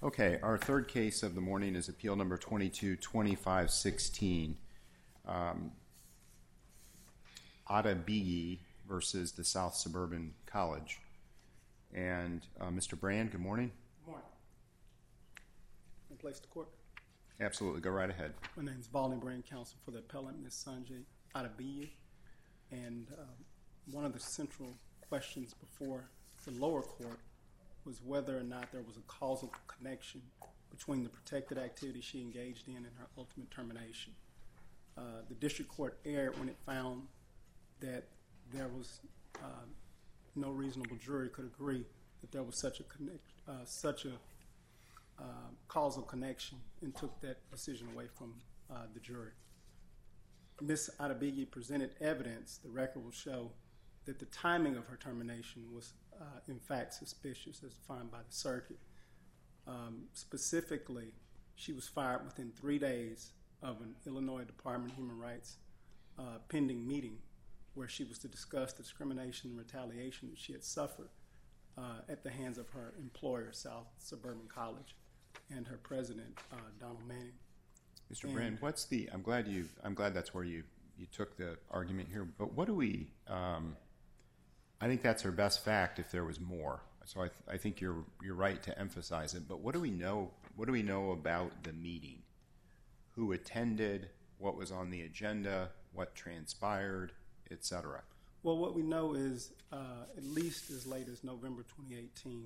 Okay, our third case of the morning is appeal number 22-2516, Adebiyi versus the South Suburban College. And Mr. Brand, good morning. Good morning. Can I place the court? Absolutely, go right ahead. My name is Balney Brand, counsel for the appellant, Ms. Sanjay Adebiyi. And one of the central questions before the lower court was whether or not there was a causal connection between the protected activity she engaged in and her ultimate termination. The district court erred when it found that there was no reasonable jury could agree that there was such a causal connection, and took that decision away from the jury. Ms. Adebiyi presented evidence, the record will show, that the timing of her termination was in fact suspicious as defined by the circuit. Specifically, she was fired within 3 days of an Illinois Department of Human Rights pending meeting where she was to discuss the discrimination and retaliation that she had suffered at the hands of her employer, South Suburban College, and her president, Donald Manning. Mr. Brand, I'm glad that's where you took the argument here, but what do we, I think that's her best fact if there was more. So I think you're right to emphasize it, but what do we know about the meeting? Who attended, what was on the agenda, what transpired, etc.? Well, what we know is at least as late as November 2018,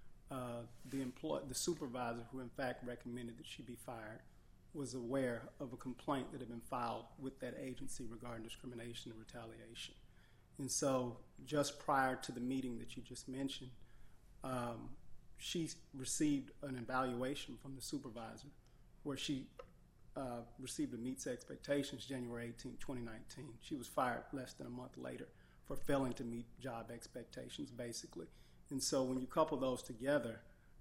the supervisor who in fact recommended that she be fired was aware of a complaint that had been filed with that agency regarding discrimination and retaliation. And so just prior to the meeting that you just mentioned, she received an evaluation from the supervisor where she received a meets expectations January 18, 2019. She was fired less than a month later for failing to meet job expectations, basically. And so when you couple those together,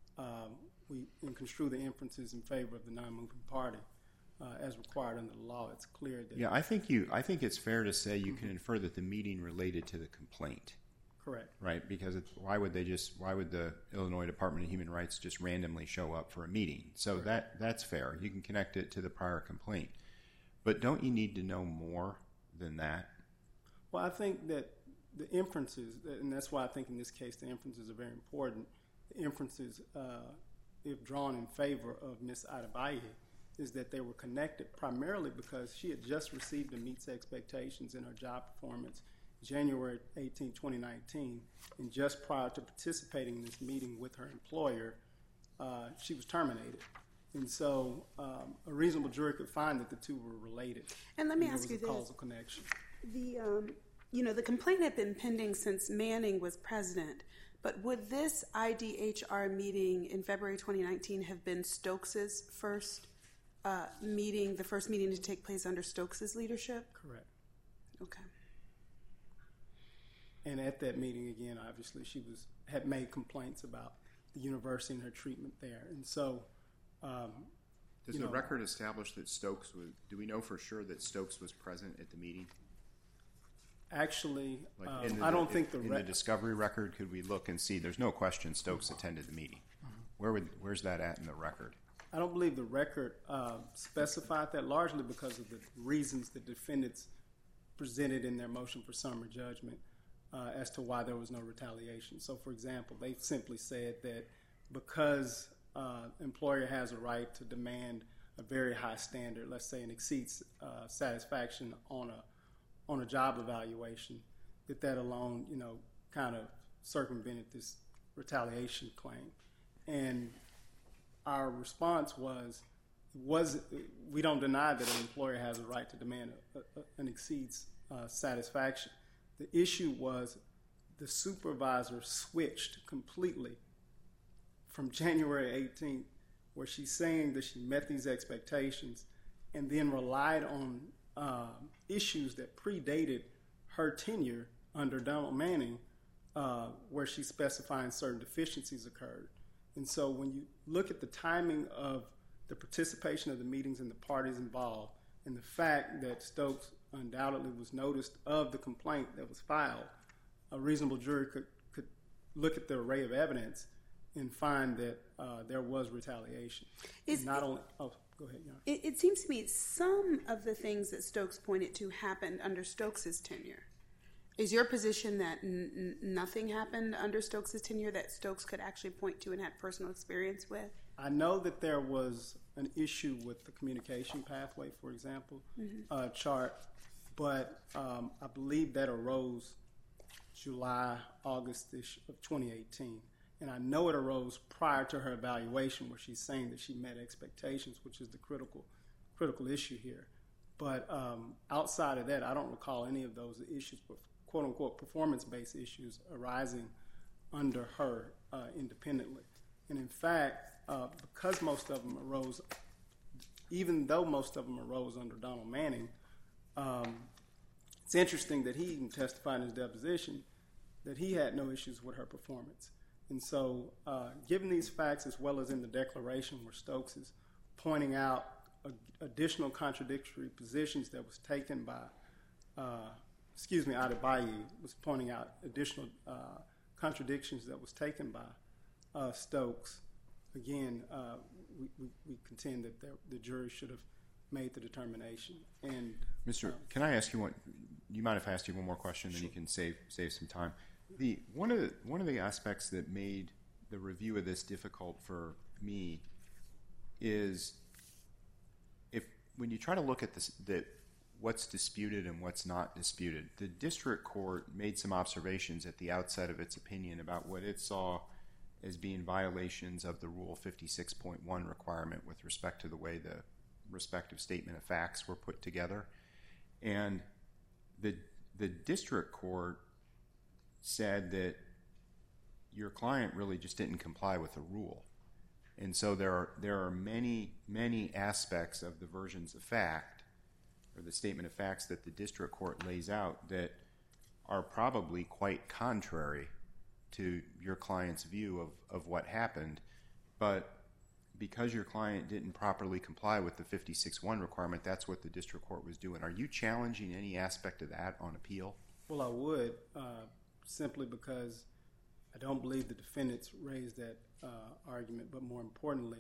we construe the inferences in favor of the non-moving party as required under the law. It's clear that... Yeah, I think it's fair to say you can infer that the meeting related to the complaint. Correct. Right, because why would the Illinois Department of Human Rights just randomly show up for a meeting? So that's fair. You can connect it to the prior complaint. But don't you need to know more than that? Well, I think that the inferences, and that's why I think in this case the inferences are very important, the inferences, if drawn in favor of Ms. Adebiyi, is that they were connected primarily because she had just received a meets expectations in her job performance January 18, 2019, and just prior to participating in this meeting with her employer, she was terminated. And so a reasonable jury could find that the two were related. And let me ask you this. There was a causal connection. The complaint had been pending since Manning was president, but would this IDHR meeting in February 2019 have been Stokes's first meeting, the first meeting to take place under Stokes's leadership? Correct. Okay. And at that meeting, again, obviously, she had made complaints about the university and her treatment there. And so... Does the record establish that Stokes was... Do we know for sure that Stokes was present at the meeting? Actually, I don't think the... In the discovery record, could we look and see? There's no question Stokes attended the meeting. Where's that at in the record? I don't believe the record specified that, largely because of the reasons the defendants presented in their motion for summary judgment as to why there was no retaliation. So, for example, they simply said that because employer has a right to demand a very high standard, let's say, and exceeds satisfaction on a job evaluation, that alone, kind of circumvented this retaliation claim. And our response was we don't deny that an employer has a right to demand an exceeds satisfaction. The issue was the supervisor switched completely from January 18th, where she's saying that she met these expectations, and then relied on issues that predated her tenure under Donald Manning, where she's specifying certain deficiencies occurred. And so when you look at the timing of the participation of the meetings and the parties involved, and the fact that Stokes undoubtedly was noticed of the complaint that was filed, a reasonable jury could look at the array of evidence and find that there was retaliation. Go ahead, Your Honor. It seems to me some of the things that Stokes pointed to happened under Stokes' tenure. Is your position that nothing happened under Stokes' tenure that Stokes could actually point to and had personal experience with? I know that there was an issue with the communication pathway, for example, chart, but I believe that arose July, August of 2018. And I know it arose prior to her evaluation where she's saying that she met expectations, which is the critical issue here. But outside of that, I don't recall any of those issues, quote-unquote, performance-based issues arising under her independently. And in fact, because most of them arose, even though most of them arose under Donald Manning, it's interesting that he even testified in his deposition that he had no issues with her performance. And so given these facts, as well as in the declaration where Stokes is pointing out additional contradictory positions that was taken by, Adebayi was pointing out additional contradictions that was taken by Stokes. Again, we contend that the jury should have made the determination. And can I ask you one? You mind if I ask you one more question, then you can save some time. One of the aspects that made the review of this difficult for me is when you try to look at what's disputed and what's not disputed. The district court made some observations at the outset of its opinion about what it saw as being violations of the Rule 56.1 requirement with respect to the way the respective statement of facts were put together. And the district court said that your client really just didn't comply with the rule. And so there are many, many aspects of the versions of fact or the statement of facts that the district court lays out that are probably quite contrary to your client's view of what happened. But because your client didn't properly comply with the 56.1 requirement, that's what the district court was doing. Are you challenging any aspect of that on appeal? Well, I would, simply because I don't believe the defendants raised that argument. But more importantly,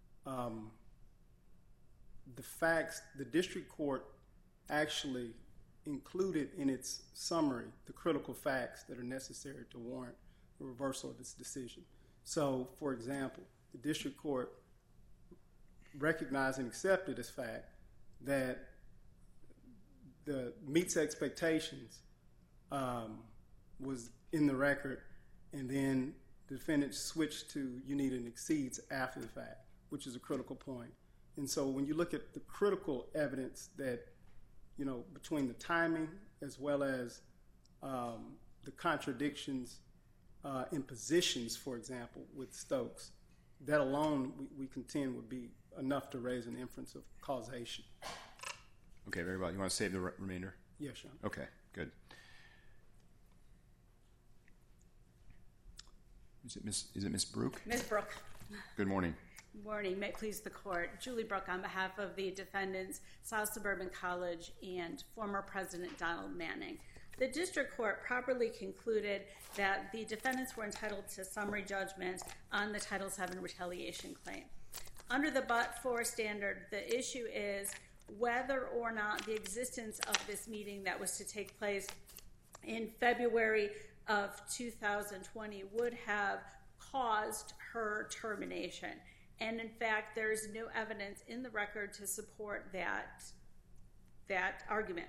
the district court actually included in its summary the critical facts that are necessary to warrant a reversal of its decision. So, for example, the district court recognized and accepted as fact that the meets expectations was in the record, and then the defendant switched to you need and exceeds after the fact, which is a critical point. And so when you look at the critical evidence that, between the timing as well as the contradictions in positions, for example, with Stokes, that alone we contend would be enough to raise an inference of causation. Okay, very well. You want to save the remainder? Yes, Sean. Okay, good. Is it Ms. Brooke? Ms. Brooke. Good morning. Good morning. May it please the court. Julie Brooke on behalf of the defendants, South Suburban College and former President Donald Manning. The district court properly concluded that the defendants were entitled to summary judgment on the Title VII retaliation claim. Under the but-for standard, the issue is whether or not the existence of this meeting that was to take place in February of 2020 would have caused her termination. And in fact, there is no evidence in the record to support that argument.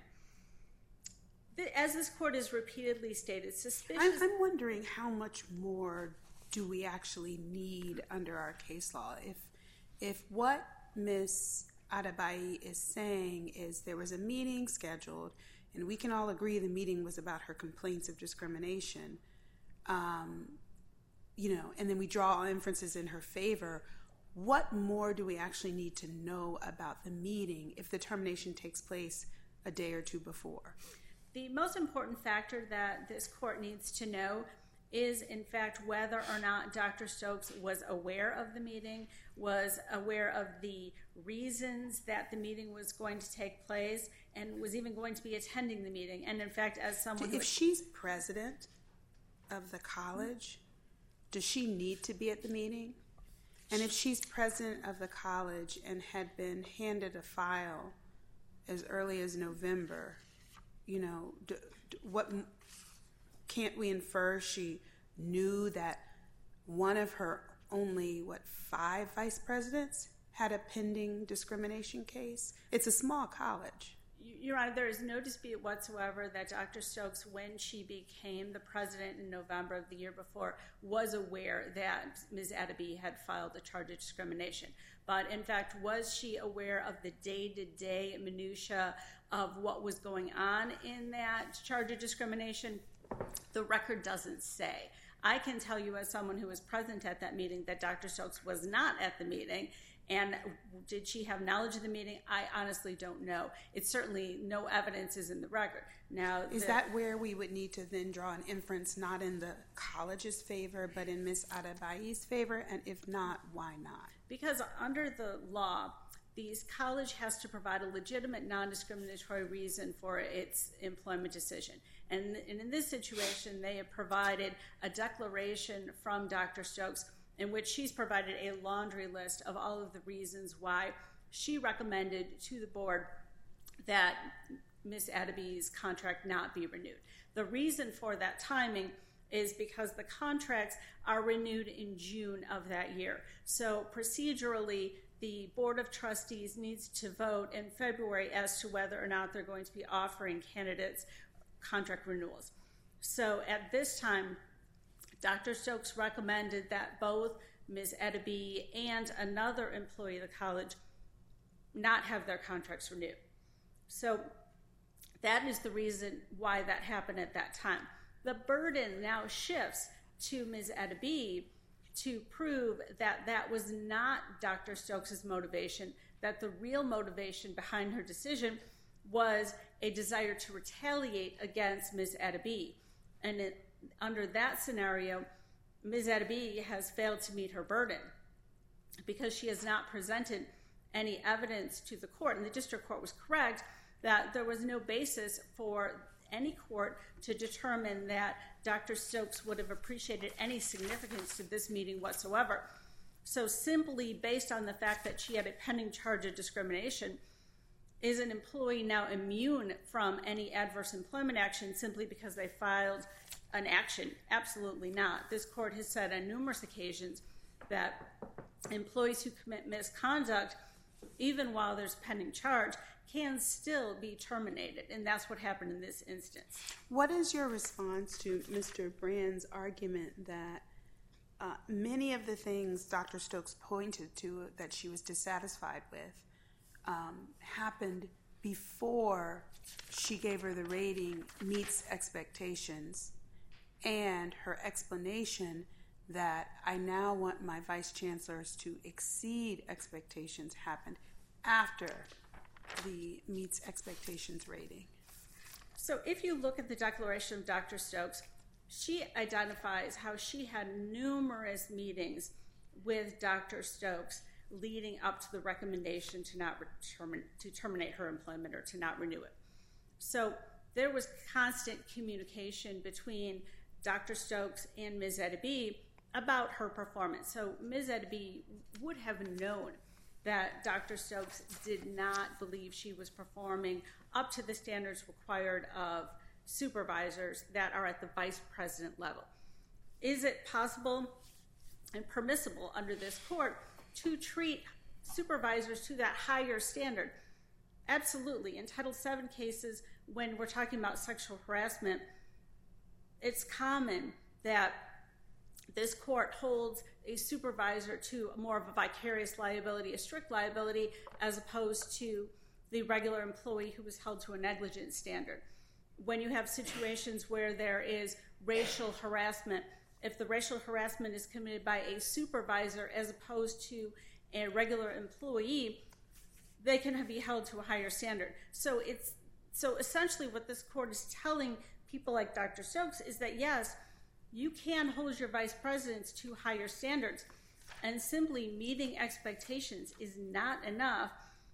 As this court has repeatedly stated, suspicious... I'm wondering how much more do we actually need under our case law? If what Ms. Adebayi is saying is there was a meeting scheduled, and we can all agree the meeting was about her complaints of discrimination, and then we draw inferences in her favor, what more do we actually need to know about the meeting if the termination takes place a day or two before? The most important factor that this court needs to know is, in fact, whether or not Dr. Stokes was aware of the meeting, was aware of the reasons that the meeting was going to take place, and was even going to be attending the meeting. And in fact, as someone if she's president of the college, does she need to be at the meeting? And if she's president of the college and had been handed a file as early as November, what can't we infer she knew that one of her only 5 vice presidents had a pending discrimination case? It's a small college. Your Honor, there is no dispute whatsoever that Dr. Stokes, when she became the president in November of the year before, was aware that Ms. Adebaye had filed a charge of discrimination. But in fact, was she aware of the day-to-day minutia of what was going on in that charge of discrimination? The record doesn't say. I can tell you, as someone who was present at that meeting, that Dr. Stokes was not at the meeting. And did she have knowledge of the meeting? I honestly don't know. It's certainly no evidence is in the record. Now, is that where we would need to then draw an inference, not in the college's favor, but in Ms. Adebaye's favor? And if not, why not? Because under the law, the college has to provide a legitimate non-discriminatory reason for its employment decision. And in this situation, they have provided a declaration from Dr. Stokes in which she's provided a laundry list of all of the reasons why she recommended to the board that Ms. Adebaye's contract not be renewed. The reason for that timing is because the contracts are renewed in June of that year. So procedurally, the Board of Trustees needs to vote in February as to whether or not they're going to be offering candidates contract renewals. So at this time, Dr. Stokes recommended that both Ms. Adebaye and another employee of the college not have their contracts renewed. So that is the reason why that happened at that time. The burden now shifts to Ms. Adebaye to prove that that was not Dr. Stokes' motivation, that the real motivation behind her decision was a desire to retaliate against Ms. Adebaye. And under that scenario, Ms. Adebaye has failed to meet her burden because she has not presented any evidence to the court. And the district court was correct that there was no basis for any court to determine that Dr. Stokes would have appreciated any significance to this meeting whatsoever. So simply based on the fact that she had a pending charge of discrimination, is an employee now immune from any adverse employment action simply because they filed an action? Absolutely not. This court has said on numerous occasions that employees who commit misconduct, even while there's pending charge, can still be terminated, and that's what happened in this instance. What is your response to Mr. Brand's argument that many of the things Dr. Stokes pointed to that she was dissatisfied with happened before she gave her the rating meets expectations, and her explanation that I now want my vice chancellors to exceed expectations happened after the meets expectations rating? So if you look at the declaration of Dr. Stokes, she identifies how she had numerous meetings with Dr. Stokes leading up to the recommendation to terminate her employment or to not renew it. So there was constant communication between Dr. Stokes and Ms. Adebaye about her performance. So Ms. Adebaye would have known that Dr. Stokes did not believe she was performing up to the standards required of supervisors that are at the vice president level. Is it possible and permissible under this court to treat supervisors to that higher standard? Absolutely. In Title VII cases, when we're talking about sexual harassment, it's common that this court holds a supervisor to more of a vicarious liability, a strict liability, as opposed to the regular employee who was held to a negligent standard. When you have situations where there is racial harassment, if the racial harassment is committed by a supervisor as opposed to a regular employee, they can be held to a higher standard. So essentially what this court is telling people like Dr. Stokes is that, yes, you can hold your vice presidents to higher standards, and simply meeting expectations is not enough,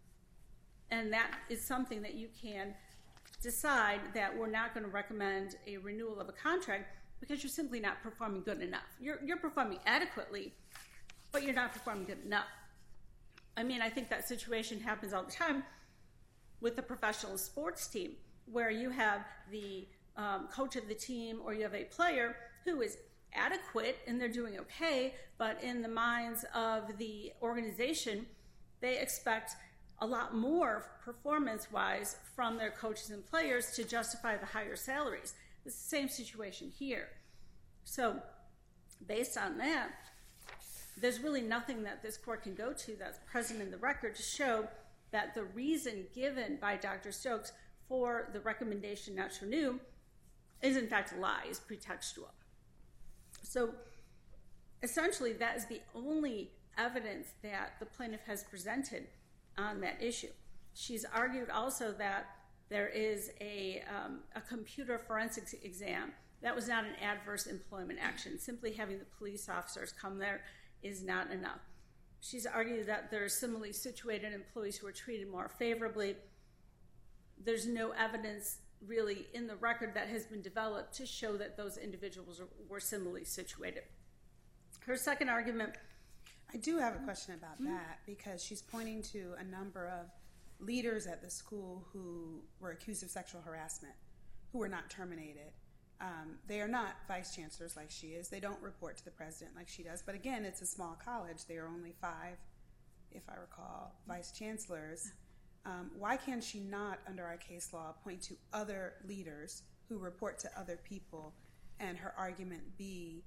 and that is something that you can decide that we're not going to recommend a renewal of a contract because you're simply not performing good enough. You're performing adequately, but you're not performing good enough. I mean, I think that situation happens all the time with the professional sports team, where you have the coach of the team or you have a player who is adequate and they're doing okay, but in the minds of the organization, they expect a lot more performance-wise from their coaches and players to justify the higher salaries. It's the same situation here. So based on that, there's really nothing that this court can go to that's present in the record to show that the reason given by Dr. Stokes for the recommendation not to renew is in fact a lie, is pretextual. So essentially that is the only evidence that the plaintiff has presented on that issue. She's argued also that there is a computer forensics exam. That was not an adverse employment action. Simply having the police officers come there is not enough. She's argued that there are similarly situated employees who are treated more favorably. There's no evidence really in the record that has been developed to show that those individuals were similarly situated. Her second argument... I do have a question about that, because she's pointing to a number of leaders at the school who were accused of sexual harassment, who were not terminated. They are not vice chancellors like she is. They don't report to the president like she does. But again, it's a small college. There are only 5, if I recall, vice chancellors. Why can she not, under our case law, point to other leaders who report to other people and her argument be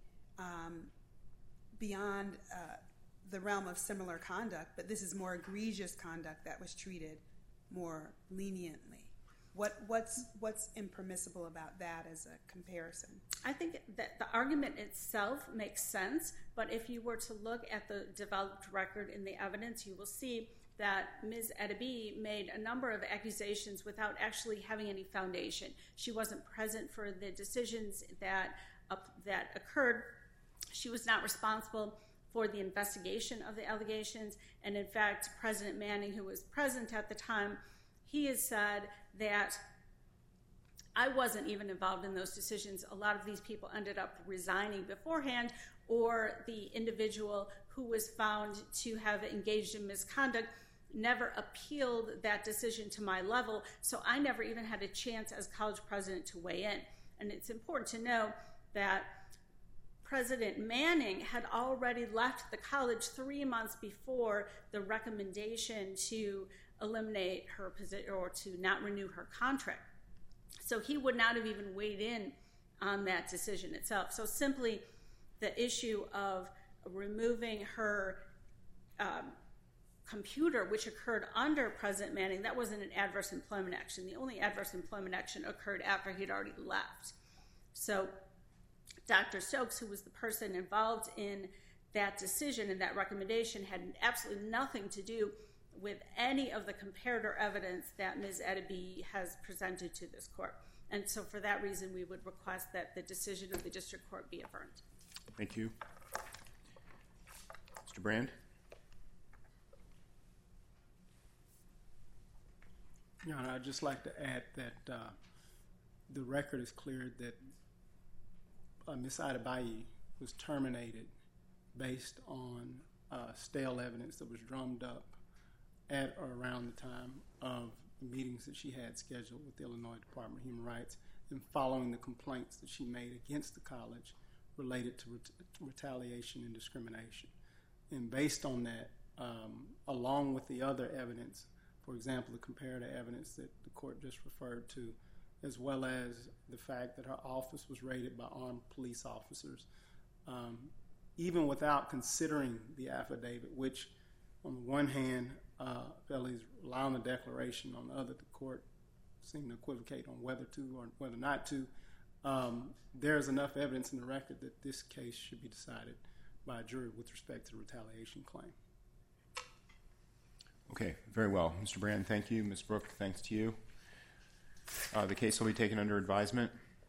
beyond the realm of similar conduct, but this is more egregious conduct that was treated more leniently? What's impermissible about that as a comparison? I think that the argument itself makes sense, but if you were to look at the developed record in the evidence, you will see that Ms. Edebi made a number of accusations without actually having any foundation. She wasn't present for the decisions that occurred. She was not responsible for the investigation of the allegations, and in fact, President Manning, who was present at the time, he has said that I wasn't even involved in those decisions. A lot of these people ended up resigning beforehand, or the individual who was found to have engaged in misconduct never appealed that decision to my level, so I never even had a chance as college president to weigh in. And it's important to know that President Manning had already left the college 3 months before the recommendation to eliminate her position or to not renew her contract. So he would not have even weighed in on that decision itself. So simply the issue of removing her computer, which occurred under President Manning, that wasn't an adverse employment action. The only adverse employment action occurred after he'd already left. So Dr. Stokes, who was the person involved in that decision and that recommendation, had absolutely nothing to do with any of the comparator evidence that Ms. Edebi has presented to this court. And so for that reason, we would request that the decision of the district court be affirmed. Thank you. Mr. Brand? Your Honor, I'd just like to add that the record is clear that Ms. Adebayi was terminated based on stale evidence that was drummed up at or around the time of meetings that she had scheduled with the Illinois Department of Human Rights and following the complaints that she made against the college related to retaliation and discrimination. And based on that, along with the other evidence, for example, the comparative evidence that the court just referred to, as well as the fact that her office was raided by armed police officers, even without considering the affidavit, which on the one hand, Fellies rely on the declaration, on the other, the court seemed to equivocate on whether to or whether not to. There's enough evidence in the record that this case should be decided by a jury with respect to the retaliation claim. Okay, very well. Mr. Brand, thank you. Ms. Brooke, thanks to you. The case will be taken under advisement.